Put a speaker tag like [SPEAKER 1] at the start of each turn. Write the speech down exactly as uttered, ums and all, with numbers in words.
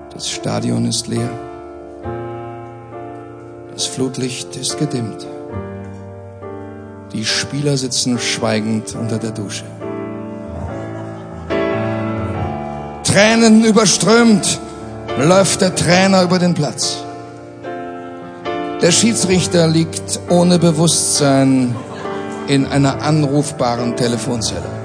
[SPEAKER 1] Das Stadion ist leer. Das Flutlicht ist gedimmt. Die Spieler sitzen schweigend unter der Dusche. Tränen überströmt läuft der Trainer über den Platz. Der Schiedsrichter liegt ohne Bewusstsein in einer anrufbaren Telefonzelle.